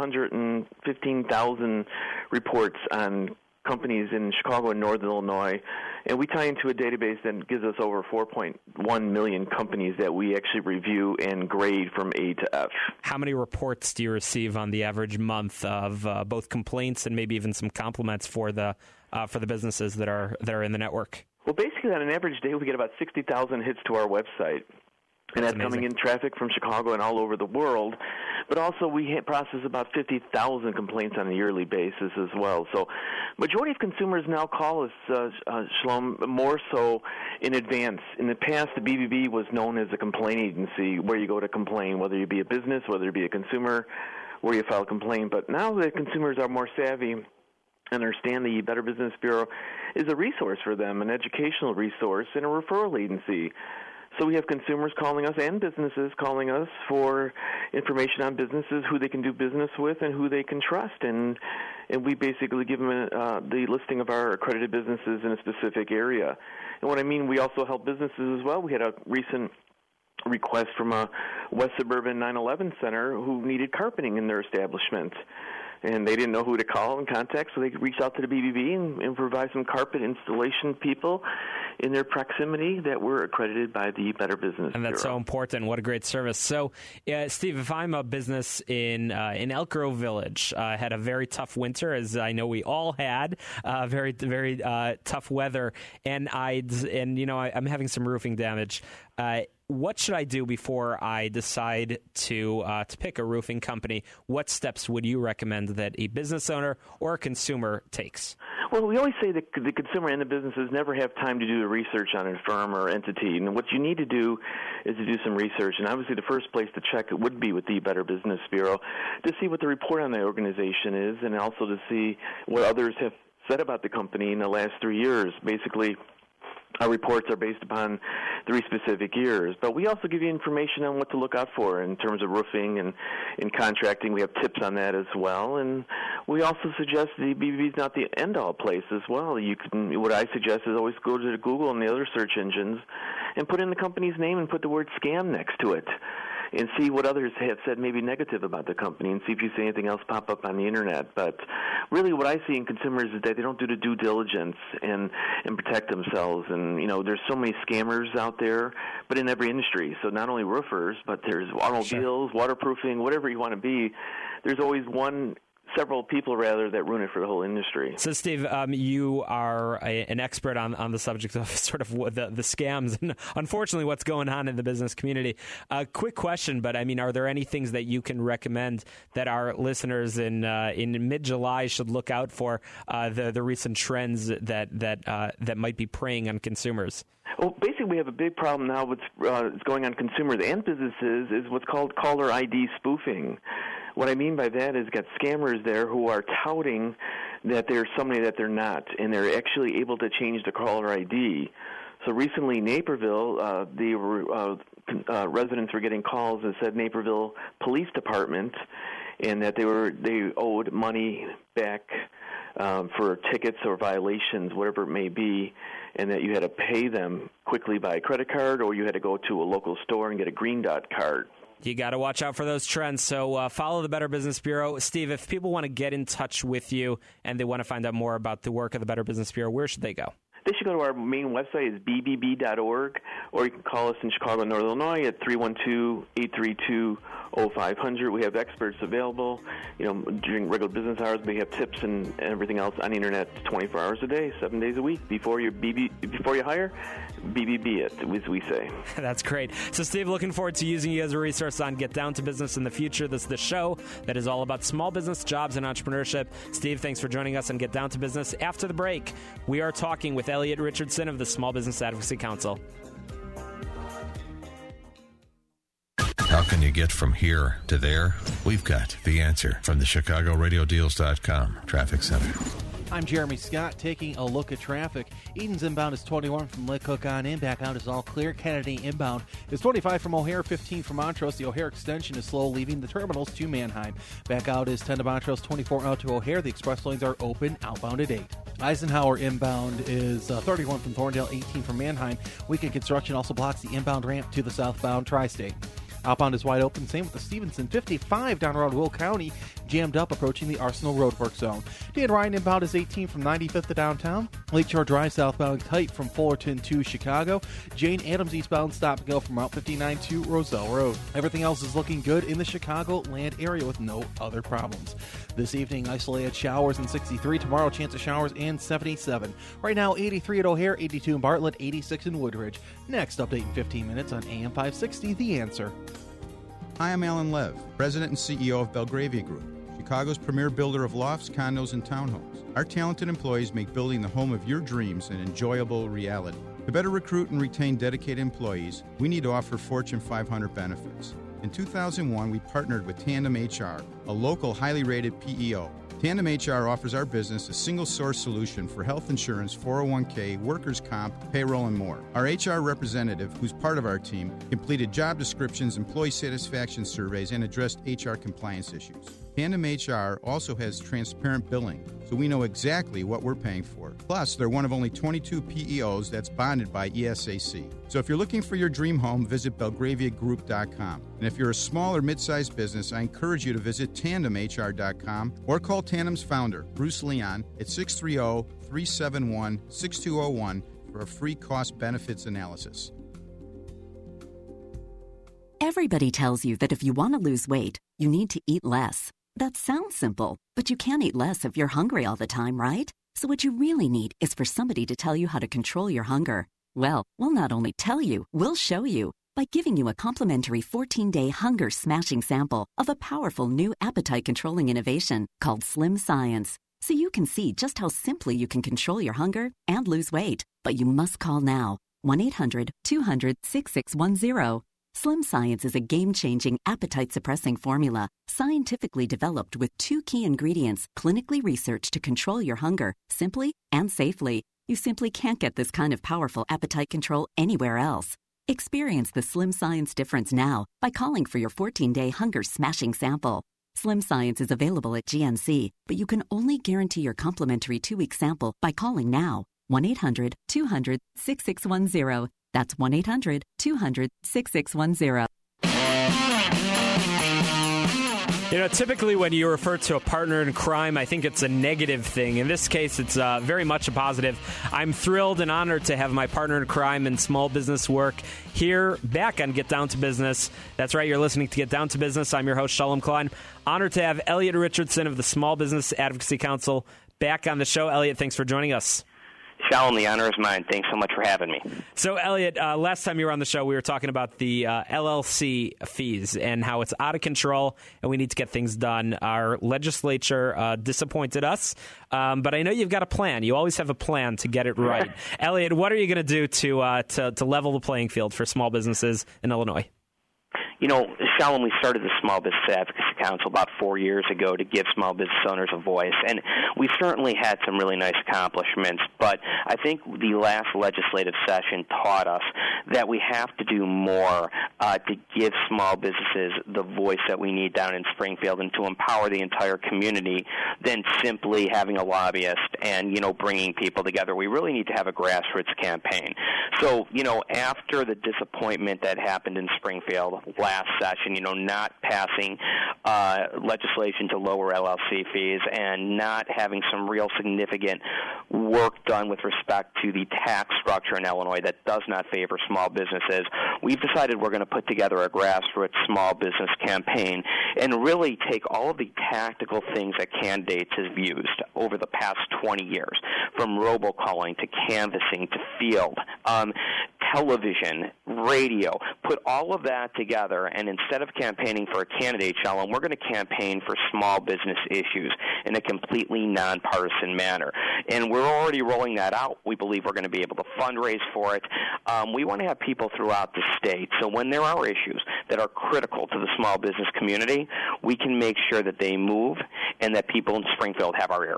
115,000 reports on companies in Chicago and Northern Illinois, and we tie into a database that gives us over 4.1 million companies that we actually review and grade from A to F. How many reports do you receive on the average month of both complaints and maybe even some compliments for the businesses that are in the network? Well, basically, on an average day, we get about 60,000 hits to our website. And that's coming in traffic from Chicago and all over the world. But also we process about 50,000 complaints on a yearly basis as well. So majority of consumers now call us, Shalom, more so in advance. In the past, the BBB was known as a complaint agency where you go to complain, whether you be a business, whether you be a consumer, where you file a complaint. But now the consumers are more savvy, understand the Better Business Bureau is a resource for them, an educational resource, and a referral agency. So we have consumers calling us and businesses calling us for information on businesses, who they can do business with and who they can trust. And we basically give them the listing of our accredited businesses in a specific area. And what I mean, we also help businesses as well. We had a recent request from a West Suburban 9/11 center who needed carpeting in their establishment. And they didn't know who to call and contact, so they reached out to the BBB and provide some carpet installation people in their proximity that were accredited by the Better Business And that's Bureau. so important. What a great service. So, Steve, if I'm a business in Elk Grove Village, had a very tough winter, as I know we all had, very tough weather, and I'm having some roofing damage. What should I do before I decide to pick a roofing company? What steps would you recommend that a business owner or a consumer takes? Well, we always say that the consumer and the businesses never have time to do the research on a firm or entity. And what you need to do is to do some research. And obviously the first place to check it would be with the Better Business Bureau to see what the report on the organization is, and also to see what others have said about the company in the last 3 years. Basically, Our reports are based upon 3 specific years, but we also give you information on what to look out for in terms of roofing and in contracting. We have tips on that as well, and we also suggest the BBB is not the end-all place as well. What I suggest is always go to Google and the other search engines and put in the company's name and put the word scam next to it, and see what others have said maybe negative about the company, and see if you see anything else pop up on the internet. But really what I see in consumers is that they don't do the due diligence and protect themselves. And, there's so many scammers out there, but in every industry. So not only roofers, but there's automobiles, waterproofing, whatever you want to be. There's always several people that ruin it for the whole industry. So, Steve, you are an expert on the subject of sort of the scams and unfortunately what's going on in the business community. Quick question, but are there any things that you can recommend that our listeners in mid-July should look out for, the recent trends that might be preying on consumers? Well, basically, we have a big problem now. What's going on consumers and businesses is what's called caller ID spoofing. What I mean by that is got scammers there who are touting that they're somebody that they're not, and they're actually able to change the caller ID. So recently in Naperville, the residents were getting calls that said Naperville Police Department, and that they owed money back for tickets or violations, whatever it may be, and that you had to pay them quickly by credit card, or you had to go to a local store and get a Green Dot card. You got to watch out for those trends. So follow the Better Business Bureau. Steve, if people want to get in touch with you and they want to find out more about the work of the Better Business Bureau, where should they go? They should go to our main website, is bbb.org, or you can call us in Chicago, North Illinois at 312-832-0500. We have experts available, during regular business hours. We have tips and everything else on the internet 24 hours a day, 7 days a week. Before you hire, BBB it, as we say. That's great. So, Steve, looking forward to using you as a resource on Get Down to Business in the future. This is the show that is all about small business, jobs, and entrepreneurship. Steve, thanks for joining us on Get Down to Business. After the break, we are talking with Elliot Richardson of the Small Business Advocacy Council. How can you get from here to there? We've got the answer from the ChicagoRadioDeals.com Traffic Center. I'm Jeremy Scott, taking a look at traffic. Eden's inbound is 21 from Lake Cook on in. Back out is all clear. Kennedy inbound is 25 from O'Hare, 15 from Montrose. The O'Hare extension is slow, leaving the terminals to Manheim. Back out is 10 to Montrose, 24 out to O'Hare. The express lanes are open, outbound at 8. Eisenhower inbound is 31 from Thorndale, 18 from Manheim. Weekend construction also blocks the inbound ramp to the southbound tri-state. Outbound is wide open, same with the Stevenson. 55 down around Will County, jammed up approaching the Arsenal Roadwork zone. Dan Ryan inbound is 18 from 95th to downtown. Lakeshore Drive southbound tight from Fullerton to Chicago. Jane Addams eastbound stop and go from Route 59 to Roselle Road. Everything else is looking good in the Chicago land area with no other problems. This evening, isolated showers in 63. Tomorrow, chance of showers and 77. Right now, 83 at O'Hare, 82 in Bartlett, 86 in Woodridge. Next update in 15 minutes on AM 560, The Answer. Hi, I'm Alan Lev, President and CEO of Belgravia Group, Chicago's premier builder of lofts, condos, and townhomes. Our talented employees make building the home of your dreams an enjoyable reality. To better recruit and retain dedicated employees, we need to offer Fortune 500 benefits. In 2001, we partnered with Tandem HR, a local highly rated PEO. Tandem HR offers our business a single-source solution for health insurance, 401k, workers' comp, payroll, and more. Our HR representative, who's part of our team, completed job descriptions, employee satisfaction surveys, and addressed HR compliance issues. Tandem HR also has transparent billing, so we know exactly what we're paying for. Plus, they're one of only 22 PEOs that's bonded by ESAC. So if you're looking for your dream home, visit BelgraviaGroup.com. And if you're a small or mid-sized business, I encourage you to visit TandemHR.com or call Tandem's founder, Bruce Leon, at 630-371-6201 for a free cost benefits analysis. Everybody tells you that if you want to lose weight, you need to eat less. That sounds simple, but you can't eat less if you're hungry all the time, right? So what you really need is for somebody to tell you how to control your hunger. Well, we'll not only tell you, we'll show you by giving you a complimentary 14-day hunger-smashing sample of a powerful new appetite-controlling innovation called Slim Science. So you can see just how simply you can control your hunger and lose weight. But you must call now, 1-800-200-6610. Slim Science is a game-changing appetite-suppressing formula, scientifically developed with 2 key ingredients clinically researched to control your hunger simply and safely. You simply can't get this kind of powerful appetite control anywhere else. Experience the Slim Science difference now by calling for your 14-day hunger-smashing sample. Slim Science is available at GNC, but you can only guarantee your complimentary 2-week sample by calling now. 1-800-200-6610. That's 1-800-200-6610. You know, typically when you refer to a partner in crime, I think it's a negative thing. In this case, it's very much a positive. I'm thrilled and honored to have my partner in crime and small business work here back on Get Down to Business. That's right, you're listening to Get Down to Business. I'm your host, Shalom Klein. Honored to have Elliot Richardson of the Small Business Advocacy Council back on the show. Elliot, thanks for joining us. Shalom, the honor is mine. Thanks so much for having me. So, Elliot, last time you were on the show, we were talking about the LLC fees and how it's out of control and we need to get things done. Our legislature disappointed us, but I know you've got a plan. You always have a plan to get it right. Elliot, what are you going to do to level the playing field for small businesses in Illinois? You know, Shalom, we started the Small Business Advocacy Council about 4 years ago to give small business owners a voice, and we certainly had some really nice accomplishments, but I think the last legislative session taught us that we have to do more to give small businesses the voice that we need down in Springfield and to empower the entire community than simply having a lobbyist and, you know, bringing people together. We really need to have a grassroots campaign. So, you know, after the disappointment that happened in Springfield last session, you know, not passing legislation to lower LLC fees and not having some real significant work done with respect to the tax structure in Illinois that does not favor small businesses, we've decided we're going to put together a grassroots small business campaign and really take all of the tactical things that candidates have used over the past 20 years, from robocalling to canvassing to field, television, radio, put all of that together, and instead of campaigning for a candidate, Shalom, we're going to campaign for small business issues in a completely nonpartisan manner. And we're already rolling that out. We believe we're going to be able to fundraise for it. We want to have people throughout the state, so when there are issues that are critical to the small business community, we can make sure that they move and that people in Springfield have our ear.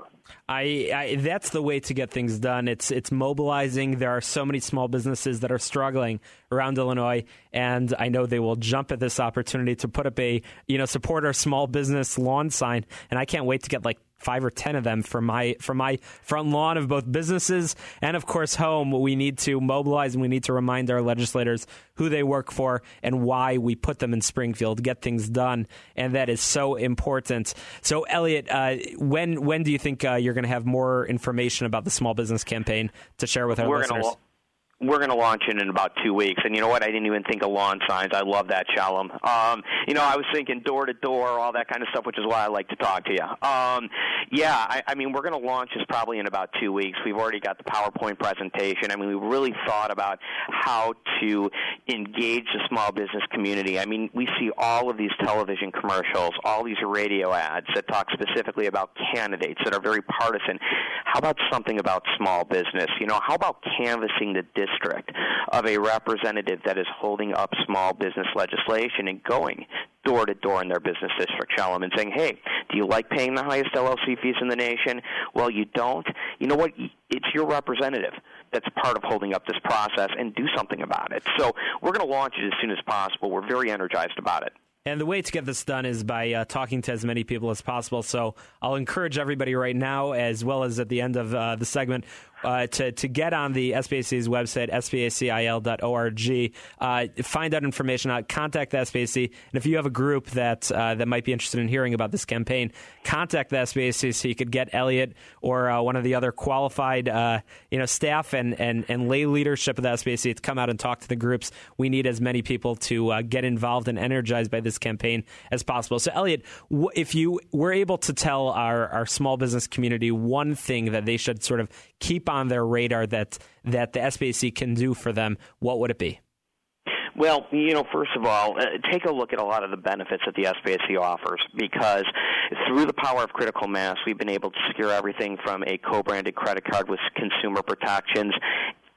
That's the way to get things done. It's mobilizing. There are so many small businesses that are struggling around Illinois, and I know they will jump at this opportunity to put up a, you know, support our small business lawn sign, and I can't wait to get like 5 or 10 of them for my front lawn of both businesses and, of course, home. We need to mobilize and we need to remind our legislators who they work for and why we put them in Springfield, get things done, and that is so important. So, Elliot, when do you think you're going to have more information about the small business campaign to share with our listeners? We're going to launch it in about 2 weeks. And you know what? I didn't even think of lawn signs. I love that, Shalom. You know, I was thinking door-to-door, all that kind of stuff, which is why I like to talk to you. I mean, we're going to launch this probably in about 2 weeks. We've already got the PowerPoint presentation. I mean, we really thought about how to engage the small business community. I mean, we see all of these television commercials, all these radio ads that talk specifically about candidates that are very partisan. How about something about small business? You know, how about canvassing the district of a representative that is holding up small business legislation and going door to door in their business district, Shalom, and saying, hey, do you like paying the highest LLC fees in the nation? Well, you don't. You know what? It's your representative that's part of holding up this process, and do something about it. So we're going to launch it as soon as possible. We're very energized about it. And the way to get this done is by talking to as many people as possible. So I'll encourage everybody right now, as well as at the end of the segment, to get on the SBAC's website, sbacil.org, find out information out, contact the SBAC, and if you have a group that might be interested in hearing about this campaign, contact the SBAC so you could get Elliot or one of the other qualified staff and lay leadership of the SBAC to come out and talk to the groups. We need as many people to get involved and energized by this campaign as possible. So, Elliot, if you were able to tell our small business community one thing that they should sort of keep on their radar that the SBAC can do for them, what would it be? Well, first of all, take a look at a lot of the benefits that the SBAC offers, because through the power of critical mass, we've been able to secure everything from a co-branded credit card with consumer protections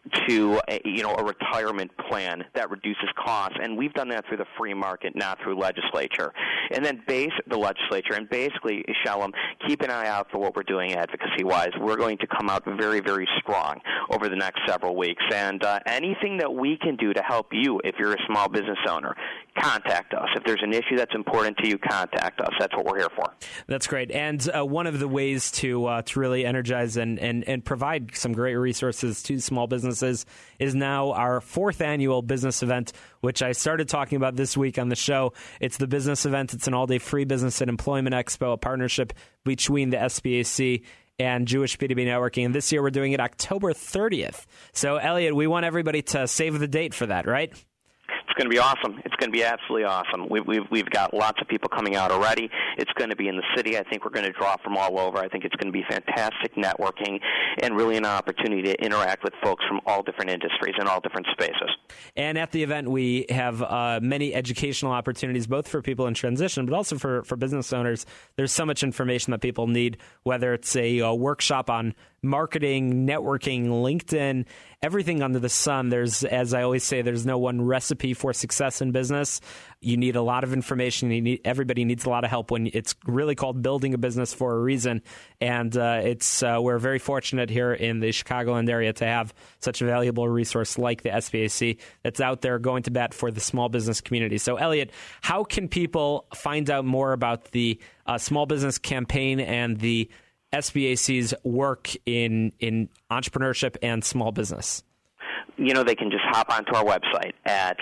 to a retirement plan that reduces costs, and we've done that through the free market, not through legislature. And then the legislature, and basically, Shalom, keep an eye out for what we're doing advocacy-wise. We're going to come out very, very strong over the next several weeks, and anything that we can do to help you, if you're a small business owner, contact us. If there's an issue that's important to you, contact us. That's what we're here for. That's great. And one of the ways to really energize and provide some great resources to small businesses is now our 4th annual business event, which I started talking about this week on the show. It's the business event. It's an all-day free business and employment expo, a partnership between the SBAC and Jewish B2B Networking. And this year we're doing it October 30th. So, Elliot, we want everybody to save the date for that, right? It's going to be awesome. It's going to be absolutely awesome. We've got lots of people coming out already. It's going to be in the city. I think we're going to draw from all over. I think it's going to be fantastic networking and really an opportunity to interact with folks from all different industries and all different spaces. And at the event, we have many educational opportunities, both for people in transition, but also for business owners. There's so much information that people need, whether it's a workshop on marketing, networking, LinkedIn, everything under the sun. There's, as I always say, there's no one recipe for success in business. You need a lot of information. Everybody needs a lot of help. When it's really called building a business for a reason. And we're very fortunate here in the Chicagoland area to have such a valuable resource like the SBAC that's out there going to bat for the small business community. So, Elliot, how can people find out more about the small business campaign and the SBAC's work in entrepreneurship and small business? They can just hop onto our website at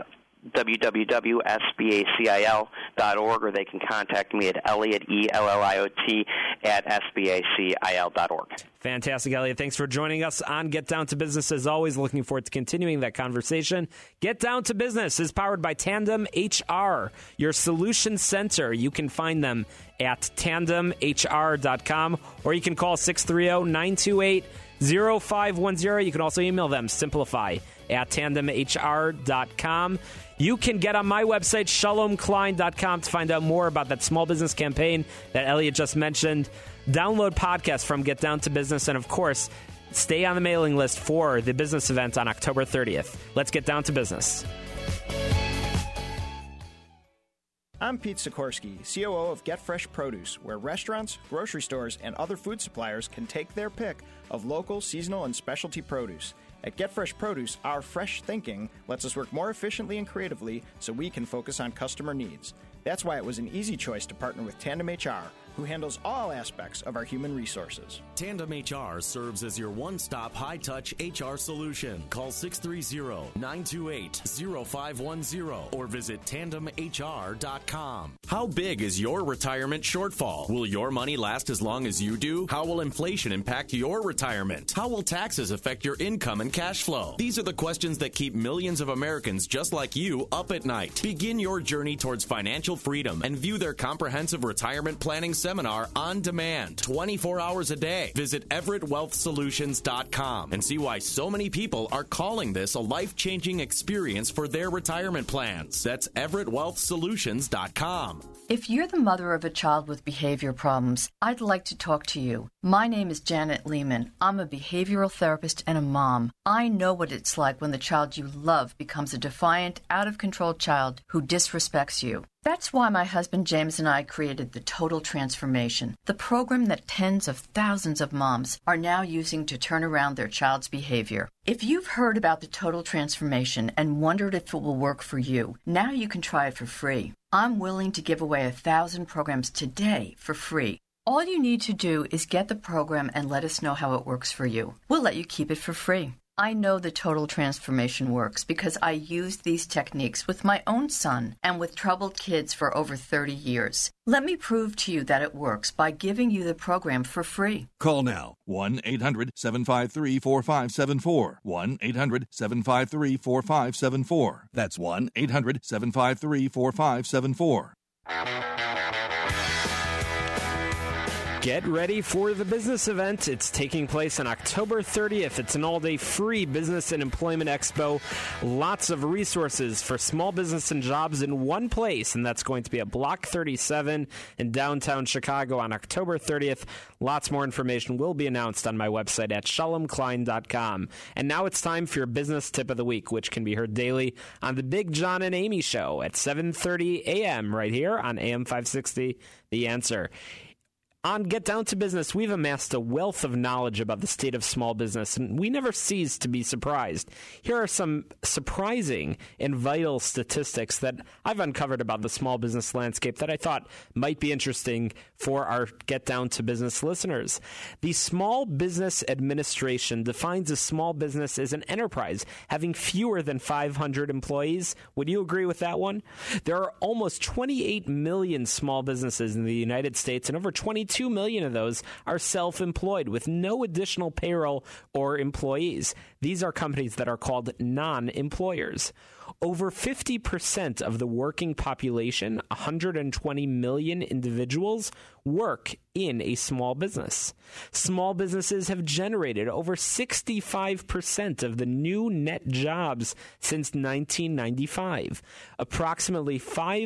www.sbacil.org, or they can contact me at Elliot, ELLIOT, at sbacil.org. Fantastic, Elliot. Thanks for joining us on Get Down to Business. As always, looking forward to continuing that conversation. Get Down to Business is powered by Tandem HR, your solution center. You can find them at tandemhr.com, or you can call 630-928-0510. You can also email them, simplify@tandemhr.com. You can get on my website, shalomklein.com, to find out more about that small business campaign that Elliot just mentioned. Download podcasts from Get Down to Business, and of course, stay on the mailing list for the business event on October 30th. Let's get down to business. I'm Pete Sikorsky, COO of Get Fresh Produce, where restaurants, grocery stores, and other food suppliers can take their pick of local, seasonal, and specialty produce. At Get Fresh Produce, our fresh thinking lets us work more efficiently and creatively so we can focus on customer needs. That's why it was an easy choice to partner with Tandem HR, who handles all aspects of our human resources. Tandem HR serves as your one-stop high-touch HR solution. Call 630-928-0510 or visit tandemhr.com. How big is your retirement shortfall? Will your money last as long as you do? How will inflation impact your retirement? How will taxes affect your income and cash flow? These are the questions that keep millions of Americans just like you up at night. Begin your journey towards financial freedom and view their comprehensive retirement planning seminar on demand, 24 hours a day. Visit EverettWealthSolutions.com and see why so many people are calling this a life-changing experience for their retirement plans. That's EverettWealthSolutions.com. If you're the mother of a child with behavior problems, I'd like to talk to you. My name is Janet Lehman. I'm a behavioral therapist and a mom. I know what it's like when the child you love becomes a defiant, out-of-control child who disrespects you. That's why my husband James and I created the Total Transformation, the program that tens of thousands of moms are now using to turn around their child's behavior. If you've heard about the Total Transformation and wondered if it will work for you, now you can try it for free. I'm willing to give away 1,000 programs today for free. All you need to do is get the program and let us know how it works for you. We'll let you keep it for free. I know the Total Transformation works because I used these techniques with my own son and with troubled kids for over 30 years. Let me prove to you that it works by giving you the program for free. Call now, 1-800-753-4574, 1-800-753-4574. That's 1-800-753-4574. Get ready for the business event. It's taking place on October 30th. It's an all-day free business and employment expo. Lots of resources for small business and jobs in one place, and that's going to be at Block 37 in downtown Chicago on October 30th. Lots more information will be announced on my website at shalomklein.com. And now it's time for your business tip of the week, which can be heard daily on the Big John and Amy Show at 7:30 a.m. right here on AM 560, The Answer. On Get Down to Business, we've amassed a wealth of knowledge about the state of small business, and we never cease to be surprised. Here are some surprising and vital statistics that I've uncovered about the small business landscape that I thought might be interesting for our Get Down to Business listeners. The Small Business Administration defines a small business as an enterprise having fewer than 500 employees. Would you agree with that one? There are almost 28 million small businesses in the United States, and over 22 million of those are self-employed with no additional payroll or employees. These are companies that are called non-employers. Over 50% of the working population, 120 million individuals, work in a small business. Small businesses have generated over 65% of the new net jobs since 1995. Approximately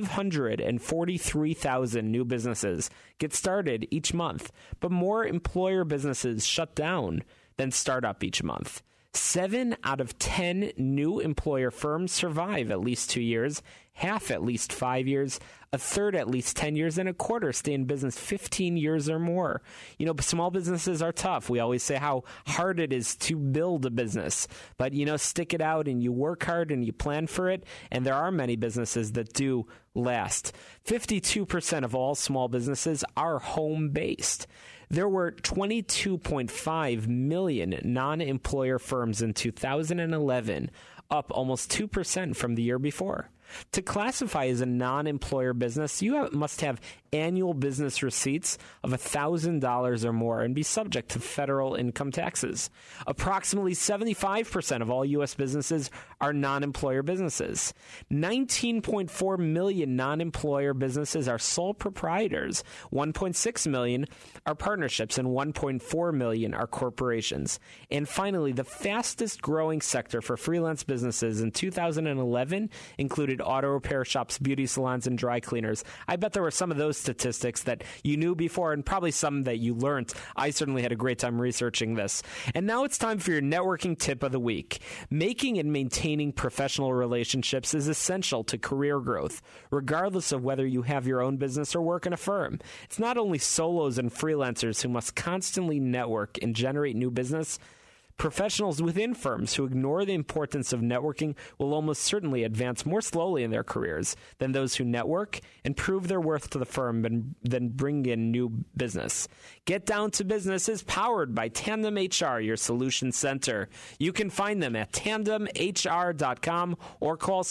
543,000 new businesses get started each month, but more employer businesses shut down than start up each month. 7 out of 10 new employer firms survive at least 2 years, half at least 5 years, a third at least 10 years, and a quarter stay in business 15 years or more. You know, small businesses are tough. We always say how hard it is to build a business. But, you know, stick it out and you work hard and you plan for it. And there are many businesses that do last. 52% of all small businesses are home-based. There were 22.5 million non-employer firms in 2011, up almost 2% from the year before. To classify as a non-employer business, you must have annual business receipts of $1,000 or more and be subject to federal income taxes. Approximately 75% of all U.S. businesses are non-employer businesses. 19.4 million non-employer businesses are sole proprietors. 1.6 million are partnerships, and 1.4 million are corporations. And finally, the fastest growing sector for freelance businesses in 2011 included auto repair shops, beauty salons, and dry cleaners. I bet there were some of those statistics that you knew before and probably some that you learned. I certainly had a great time researching this. And now it's time for your networking tip of the week. Making and maintaining professional relationships is essential to career growth, regardless of whether you have your own business or work in a firm. It's not only solos and freelancers who must constantly network and generate new business. Professionals within firms who ignore the importance of networking will almost certainly advance more slowly in their careers than those who network and prove their worth to the firm and then bring in new business. Get Down to Business is powered by Tandem HR, your solution center. You can find them at tandemhr.com or call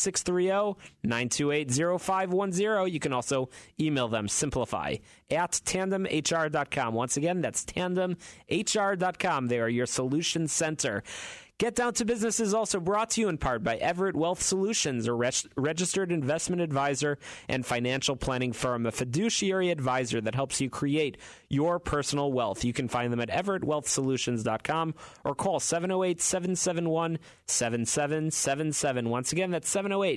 630-928-0510. You can also email them, simplify@tandemhr.com. Once again, that's tandemhr.com. They are your solution center. Get Down to Business is also brought to you in part by Everett Wealth Solutions, a registered investment advisor and financial planning firm, a fiduciary advisor that helps you create your personal wealth. You can find them at everettwealthsolutions.com or call 708-771-7777. Once again, that's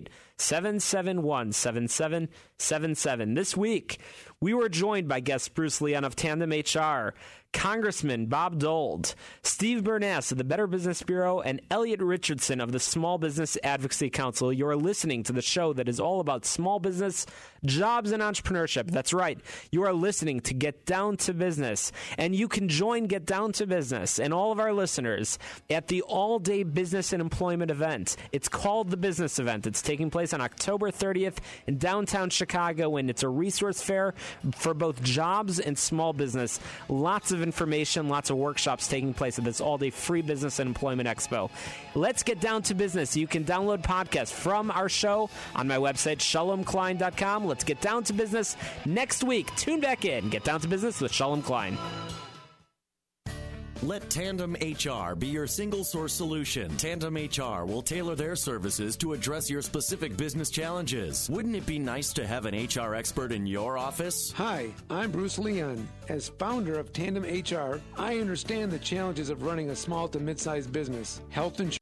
708-771-7777. This week, we were joined by guest Bruce Leon of Tandem HR, Congressman Bob Dole, Steve Bernass of the Better Business Bureau, and Elliot Richardson of the Small Business Advocacy Council. You're listening to the show that is all about small business, jobs, and entrepreneurship. That's right. You are listening to Get Down to Business, and you can join Get Down to Business and all of our listeners at the all-day business and employment event. It's called the Business Event. It's taking place on October 30th in downtown Chicago, and it's a resource fair for both jobs and small business. Lots of information, lots of workshops taking place at this all-day free business and employment expo. Let's get down to business. You can download podcasts from our show on my website, shalomklein.com. Let's get down to business next week. Tune back in. Get Down to Business with Shalom Klein. Let Tandem HR be your single source solution. Tandem HR will tailor their services to address your specific business challenges. Wouldn't it be nice to have an HR expert in your office? Hi, I'm Bruce Leon. As founder of Tandem HR, I understand the challenges of running a small to mid-sized business. Health insurance